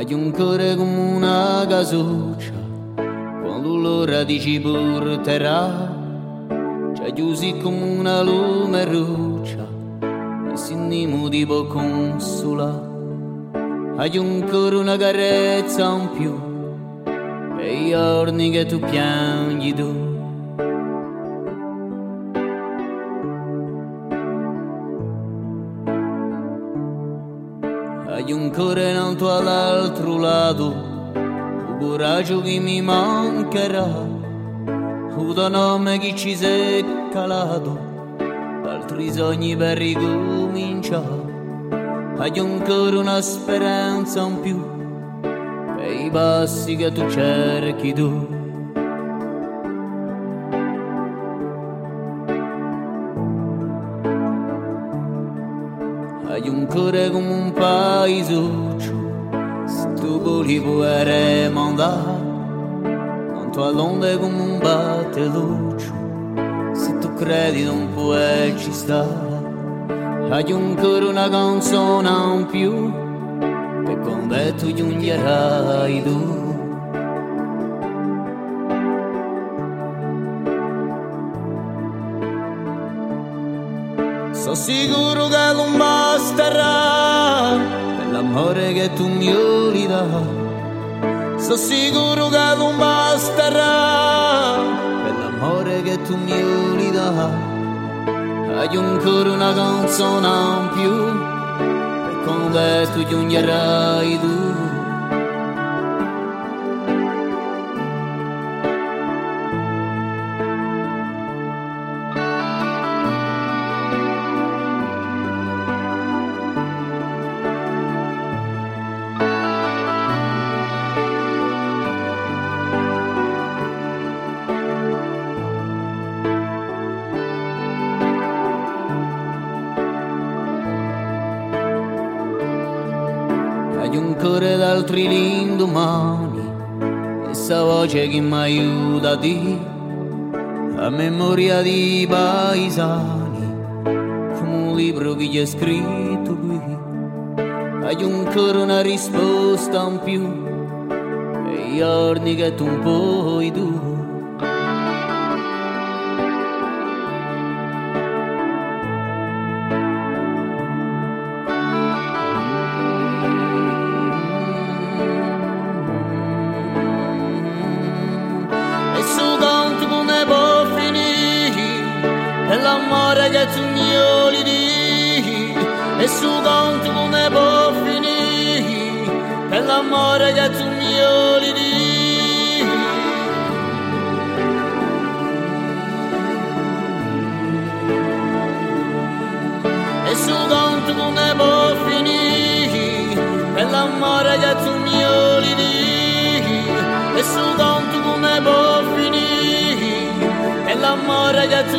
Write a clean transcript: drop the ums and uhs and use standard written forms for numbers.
Hai un cuore come una casuccia, quando l'ora dici porterà, c'è chiusi come una lume ruccia, e si nimo ti può consolare. Hai un cuore, una carezza in più, per i giorni che tu piangi tu. Hai un cuore nato all'altro lato, un coraggio che mi mancherà, un tuo nome che ci sei calato, altri sogni per ricominciare. Hai un cuore, una speranza in più, per i passi che tu cerchi tu. Hai un cuore come un paesuccio, se tu voli puoi remandare, tanto all'onde come un batteluccio, se tu credi non puoi ci stare. Hai un cuore, una canzone in più, per quando tu giungerai tu. Sono sicuro che non basterà per l'amore che tu mi vuoi dare. Sono sicuro che non basterà per l'amore che tu mi vuoi dare. Hai un cuore, una canzone in più, per quando tu giungerai tu. Hai un cuore d'altri l'indomani, questa voce che mi aiuta a dire, a memoria di paesani, come un libro che gli è scritto qui. Hai un cuore, una risposta in più, e i giorni che tu puoi tu. E l'amore che tu mi vuoi dire, e su conto come può finire, e l'amore che tu mi vuoi dire. E su conto come può finire, e l'amore che tu mi vuoi dire, e su conto come può finire, e l'amore che tu